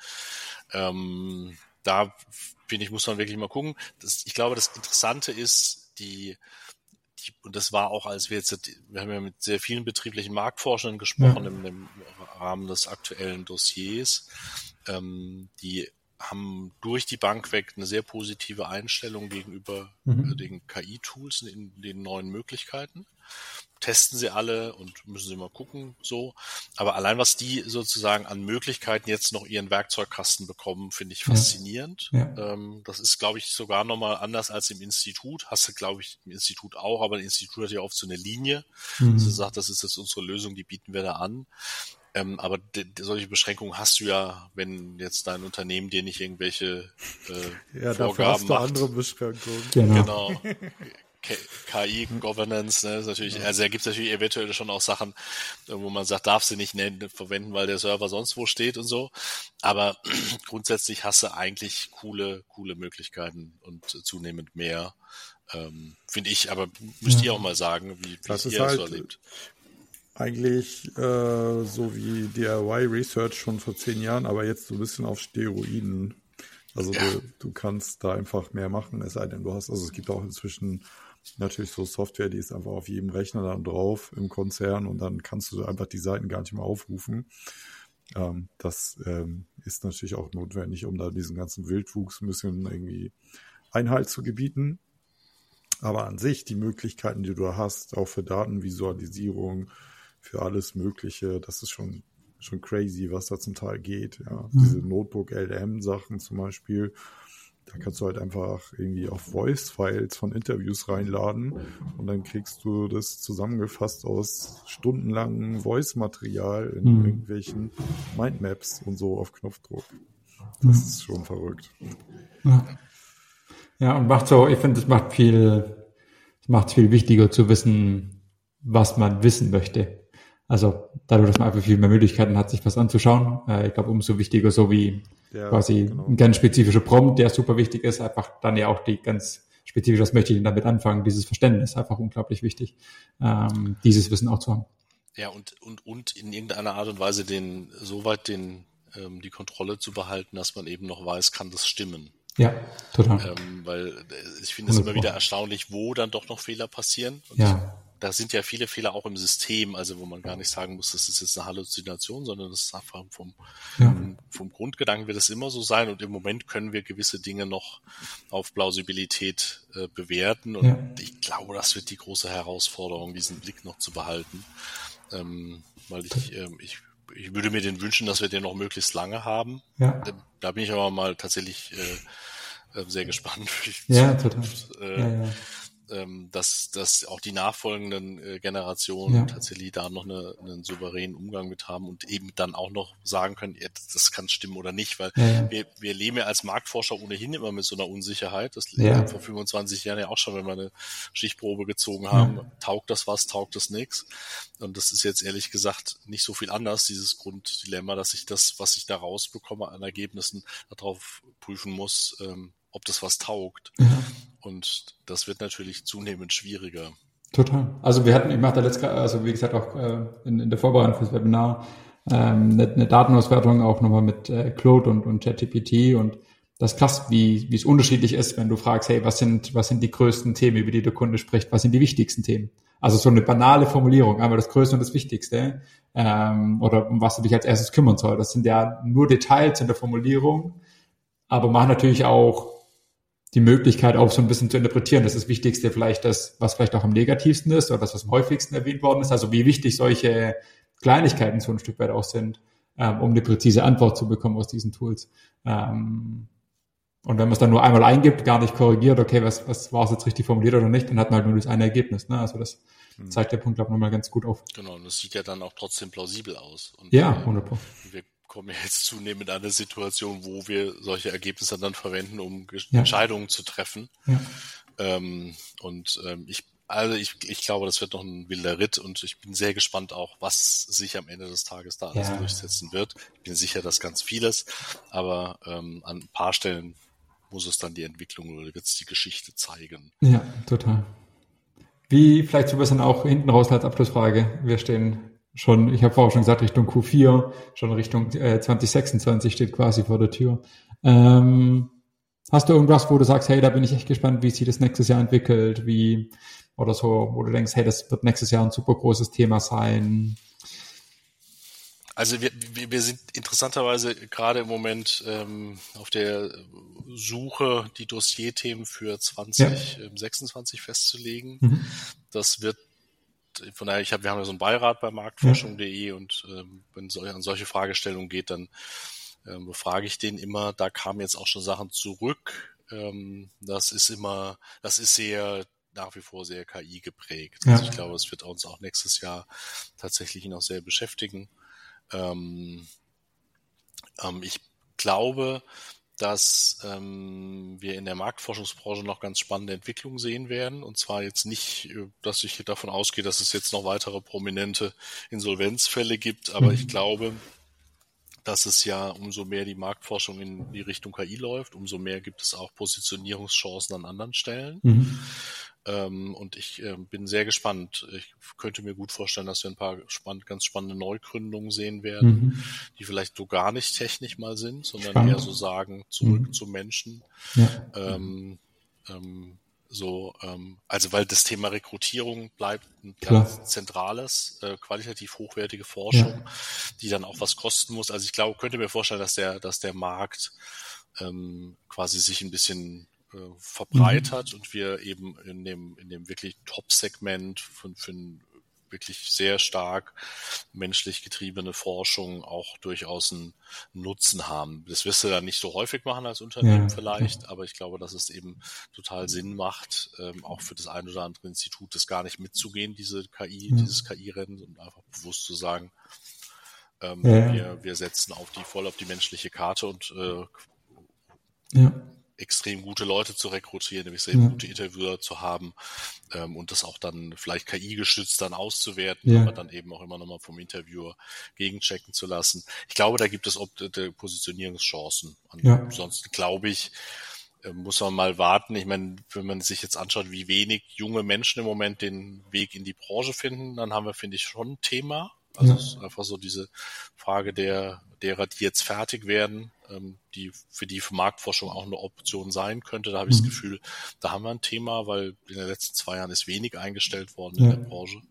Da finde ich, muss man wirklich mal gucken. Ich glaube, das Interessante ist, und das war auch, wir haben ja mit sehr vielen betrieblichen Marktforschern gesprochen im Rahmen des aktuellen Dossiers, die haben durch die Bank weg eine sehr positive Einstellung gegenüber den KI-Tools in den neuen Möglichkeiten. Testen sie alle und müssen sie mal gucken, so. Aber allein, was die sozusagen an Möglichkeiten jetzt noch ihren Werkzeugkasten bekommen, finde ich faszinierend. Ja. Das ist, glaube ich, sogar nochmal anders als im Institut. Hast du, glaube ich, im Institut auch, aber ein Institut hat ja oft so eine Linie. Also sagt, das ist jetzt unsere Lösung, die bieten wir da an. Aber solche Beschränkungen hast du ja, wenn jetzt dein Unternehmen dir nicht irgendwelche Vorgaben dafür hast du macht. andere Beschränkungen. Genau. KI-Governance, ne, ist natürlich, also da gibt es natürlich eventuell schon auch Sachen, wo man sagt, darf sie nicht verwenden, weil der Server sonst wo steht und so. Aber grundsätzlich hast du eigentlich coole Möglichkeiten und zunehmend mehr, finde ich. Aber müsst ihr auch mal sagen, wie ihr das so erlebt. Eigentlich so wie DIY Research schon vor 10 Jahren, aber jetzt so ein bisschen auf Steroiden. Also du kannst da einfach mehr machen, es sei denn, es gibt auch inzwischen natürlich so Software, die ist einfach auf jedem Rechner dann drauf im Konzern und dann kannst du einfach die Seiten gar nicht mehr aufrufen. Das ist natürlich auch notwendig, um da diesen ganzen Wildwuchs ein bisschen irgendwie Einhalt zu gebieten. Aber an sich, die Möglichkeiten, die du da hast, auch für Datenvisualisierung, für alles Mögliche, das ist schon crazy, was da zum Teil geht. Ja. Diese Notebook-LM-Sachen zum Beispiel, da kannst du halt einfach irgendwie auch Voice-Files von Interviews reinladen und dann kriegst du das zusammengefasst aus stundenlangem Voice-Material in irgendwelchen Mindmaps und so auf Knopfdruck. Das ist schon verrückt. Ja, und ich finde, es macht viel wichtiger zu wissen, was man wissen möchte. Also dadurch, dass man einfach viel mehr Möglichkeiten hat, sich was anzuschauen. Ich glaube, umso wichtiger, so wie quasi ein ganz spezifischer Prompt, der super wichtig ist, einfach dann ja auch die ganz spezifisch, was möchte ich denn damit anfangen, dieses Verständnis einfach unglaublich wichtig, dieses Wissen auch zu haben. Ja, und in irgendeiner Art und Weise soweit die Kontrolle zu behalten, dass man eben noch weiß, kann das stimmen. Ja, total. Weil ich finde es immer wieder erstaunlich, wo dann doch noch Fehler passieren. Und da sind ja viele Fehler auch im System, also wo man gar nicht sagen muss, das ist jetzt eine Halluzination, sondern das ist einfach vom Grundgedanken wird es immer so sein und im Moment können wir gewisse Dinge noch auf Plausibilität bewerten und ich glaube, das wird die große Herausforderung, diesen Blick noch zu behalten, weil ich würde mir den wünschen, dass wir den noch möglichst lange haben. Ja. Da bin ich aber mal tatsächlich sehr gespannt. Total. Dass auch die nachfolgenden Generationen tatsächlich da noch einen souveränen Umgang mit haben und eben dann auch noch sagen können, das kann stimmen oder nicht, weil wir leben ja als Marktforscher ohnehin immer mit so einer Unsicherheit. Das vor 25 Jahren ja auch schon, wenn wir eine Stichprobe gezogen haben, taugt das was, taugt das nichts. Und das ist jetzt ehrlich gesagt nicht so viel anders, dieses Grunddilemma, dass ich das, was ich da rausbekomme an Ergebnissen, darauf prüfen muss, ob das was taugt. Und das wird natürlich zunehmend schwieriger. Total. Also ich mache da wie gesagt auch in der Vorbereitung fürs Webinar eine Datenauswertung auch nochmal mit Claude und ChatGPT und das ist krass, wie es unterschiedlich ist, wenn du fragst, hey, was sind die größten Themen, über die der Kunde spricht, was sind die wichtigsten Themen? Also so eine banale Formulierung, aber das Größte und das Wichtigste oder um was du dich als erstes kümmern soll. Das sind ja nur Details in der Formulierung, aber machen natürlich auch die Möglichkeit auch so ein bisschen zu interpretieren. Das ist das Wichtigste vielleicht das, was vielleicht auch am negativsten ist oder das, was am häufigsten erwähnt worden ist. Also wie wichtig solche Kleinigkeiten so ein Stück weit auch sind, um eine präzise Antwort zu bekommen aus diesen Tools. Und wenn man es dann nur einmal eingibt, gar nicht korrigiert, okay, was war es jetzt richtig formuliert oder nicht, dann hat man halt nur das eine Ergebnis. Ne? Also das zeigt der Punkt, glaube ich, nochmal ganz gut auf. Genau, und das sieht ja dann auch trotzdem plausibel aus. Und, 100%. Wir kommen ja jetzt zunehmend in eine Situation, wo wir solche Ergebnisse dann verwenden, um Entscheidungen zu treffen. Ich glaube, das wird noch ein wilder Ritt und ich bin sehr gespannt auch, was sich am Ende des Tages da alles durchsetzen wird. Ich bin sicher, dass ganz vieles, aber an ein paar Stellen muss es dann die Entwicklung oder wird es die Geschichte zeigen. Ja, total. Wie vielleicht so ein bisschen auch hinten raus als Abschlussfrage. Wir stehen schon, ich habe vorher schon gesagt, Richtung Q4, schon Richtung 2026 steht quasi vor der Tür. Hast du irgendwas, wo du sagst, hey, da bin ich echt gespannt, wie sich das nächstes Jahr entwickelt, oder so, wo du denkst, hey, das wird nächstes Jahr ein super großes Thema sein? Also wir sind interessanterweise gerade im Moment auf der Suche, die Dossierthemen für 2026 festzulegen. Das wird von daher, wir haben ja so einen Beirat bei marktforschung.de und wenn es an solche Fragestellungen geht, dann befrage ich den immer. Da kamen jetzt auch schon Sachen zurück. Das ist nach wie vor sehr KI geprägt. Also ich glaube, es wird uns auch nächstes Jahr tatsächlich noch sehr beschäftigen. Ich glaube, dass wir in der Marktforschungsbranche noch ganz spannende Entwicklungen sehen werden. Und zwar jetzt nicht, dass ich davon ausgehe, dass es jetzt noch weitere prominente Insolvenzfälle gibt, aber ich glaube, dass es ja umso mehr die Marktforschung in die Richtung KI läuft, umso mehr gibt es auch Positionierungschancen an anderen Stellen. Und ich bin sehr gespannt. Ich könnte mir gut vorstellen, dass wir ein paar ganz spannende Neugründungen sehen werden, die vielleicht so gar nicht technisch mal sind, sondern eher so sagen, zurück zum Menschen. Also weil das Thema Rekrutierung bleibt ein ganz zentrales, qualitativ hochwertige Forschung, die dann auch was kosten muss. Also ich glaube, könnte mir vorstellen, dass der Markt quasi sich ein bisschen verbreitert und wir eben in dem wirklich Top-Segment für wirklich sehr stark menschlich getriebene Forschung auch durchaus einen Nutzen haben. Das wirst du dann nicht so häufig machen als Unternehmen vielleicht, aber ich glaube, dass es eben total Sinn macht, auch für das ein oder andere Institut, das gar nicht mitzugehen, dieses KI-Rennen, und einfach bewusst zu sagen, wir setzen voll auf die menschliche Karte und extrem gute Leute zu rekrutieren, extrem gute Interviewer zu haben und das auch dann vielleicht KI-gestützt dann auszuwerten, aber dann eben auch immer nochmal vom Interviewer gegenchecken zu lassen. Ich glaube, da gibt es Positionierungschancen. Ansonsten glaube ich, muss man mal warten. Ich meine, wenn man sich jetzt anschaut, wie wenig junge Menschen im Moment den Weg in die Branche finden, dann haben wir, finde ich, schon ein Thema. Also es ist einfach so diese Frage derer, die jetzt fertig werden, für die Marktforschung auch eine Option sein könnte. Da habe ich das Gefühl, da haben wir ein Thema, weil in den letzten 2 Jahren ist wenig eingestellt worden in der Branche.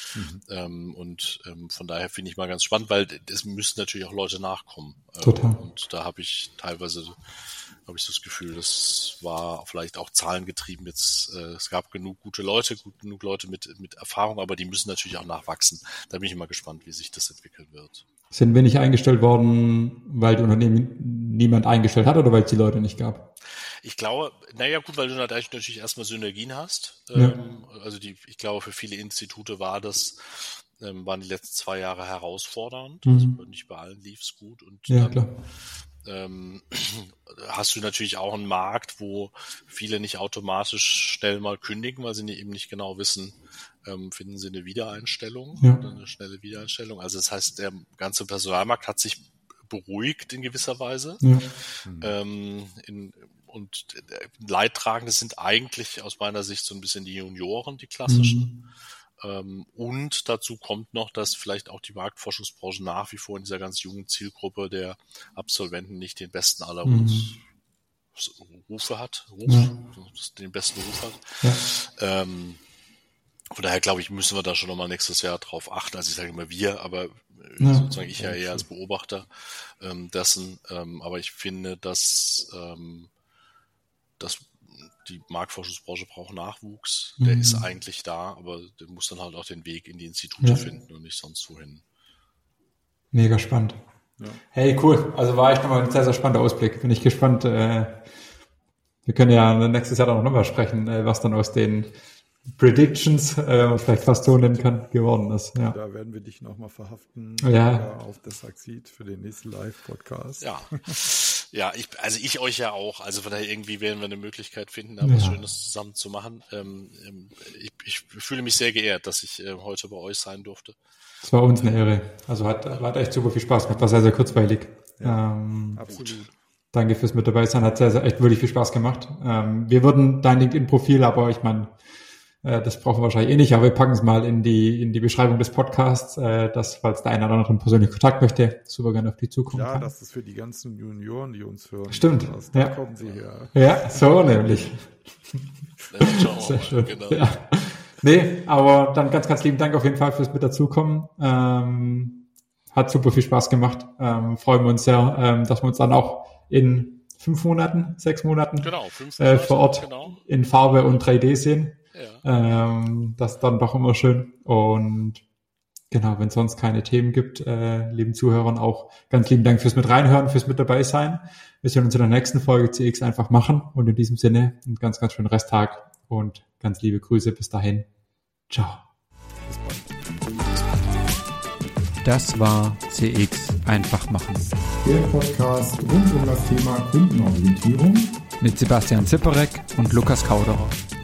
Von daher finde ich mal ganz spannend, weil es müssen natürlich auch Leute nachkommen. Total. Und da habe ich teilweise das Gefühl, das war vielleicht auch zahlengetrieben. Jetzt es gab genug gute Leute, genug Leute mit Erfahrung, aber die müssen natürlich auch nachwachsen. Da bin ich immer gespannt, wie sich das entwickeln wird. Sind wenig eingestellt worden, weil das Unternehmen niemand eingestellt hat oder weil es die Leute nicht gab? Ich glaube, gut, weil du natürlich erstmal Synergien hast. Also ich glaube, für viele Institute waren die letzten 2 Jahre herausfordernd. Also nicht bei allen lief es gut. Und dann hast du natürlich auch einen Markt, wo viele nicht automatisch schnell mal kündigen, weil sie eben nicht genau wissen, finden sie eine Wiedereinstellung oder eine schnelle Wiedereinstellung. Also das heißt, der ganze Personalmarkt hat sich beruhigt in gewisser Weise. Und Leidtragende sind eigentlich aus meiner Sicht so ein bisschen die Junioren, die klassischen. Und dazu kommt noch, dass vielleicht auch die Marktforschungsbranche nach wie vor in dieser ganz jungen Zielgruppe der Absolventen nicht den besten aller Rufe hat, den besten Ruf hat. Von daher glaube ich, müssen wir da schon nochmal nächstes Jahr drauf achten. Also ich sage immer wir, aber sozusagen ich ja eher als Beobachter dessen. Aber ich finde, dass die Marktforschungsbranche braucht Nachwuchs. Der ist eigentlich da, aber der muss dann halt auch den Weg in die Institute finden und nicht sonst wohin. Mega spannend. Hey, cool. Also war echt nochmal ein sehr, sehr spannender Ausblick. Bin ich gespannt. Wir können ja nächstes Jahr dann noch mal sprechen, was dann aus den Predictions, vielleicht fast so nennen kann, geworden ist. Ja. Da werden wir dich nochmal verhaften auf das Succeed für den nächsten Live-Podcast. Ja, ich euch ja auch. Also von daher irgendwie werden wir eine Möglichkeit finden, da was Schönes zusammen zu machen. Ich fühle mich sehr geehrt, dass ich heute bei euch sein durfte. Es war uns eine Ehre. Also hat echt super viel Spaß gemacht. War sehr, sehr kurzweilig. Absolut. Danke fürs mit dabei sein. Hat echt wirklich viel Spaß gemacht. Wir würden dein LinkedIn-Profil, aber ich meine, das brauchen wir wahrscheinlich nicht, aber wir packen es mal in die Beschreibung des Podcasts, dass, falls der eine oder andere persönlichen Kontakt möchte, super gerne auf die zukommen kann. Das ist für die ganzen Junioren, die uns hören. Stimmt. Da kommen sie her. Ja, so nämlich. Sehr schön. Genau. Ja. Nee, aber dann ganz, ganz lieben Dank auf jeden Fall fürs mit dazukommen. Hat super viel Spaß gemacht. Freuen wir uns sehr, dass wir uns dann auch in 6 Monaten vor Ort in Farbe und 3D sehen. Das ist dann doch immer schön. Und genau, wenn es sonst keine Themen gibt, lieben Zuhörern auch ganz lieben Dank fürs mit reinhören, fürs mit dabei sein. Wir sehen uns in der nächsten Folge CX einfach machen. Und in diesem Sinne einen ganz, ganz schönen Resttag und ganz liebe Grüße. Bis dahin. Ciao. Bis bald. Das war CX einfach machen. Der Podcast rund um das Thema Kundenorientierung Mit Sebastian Zipperek und Lukas Kauderer.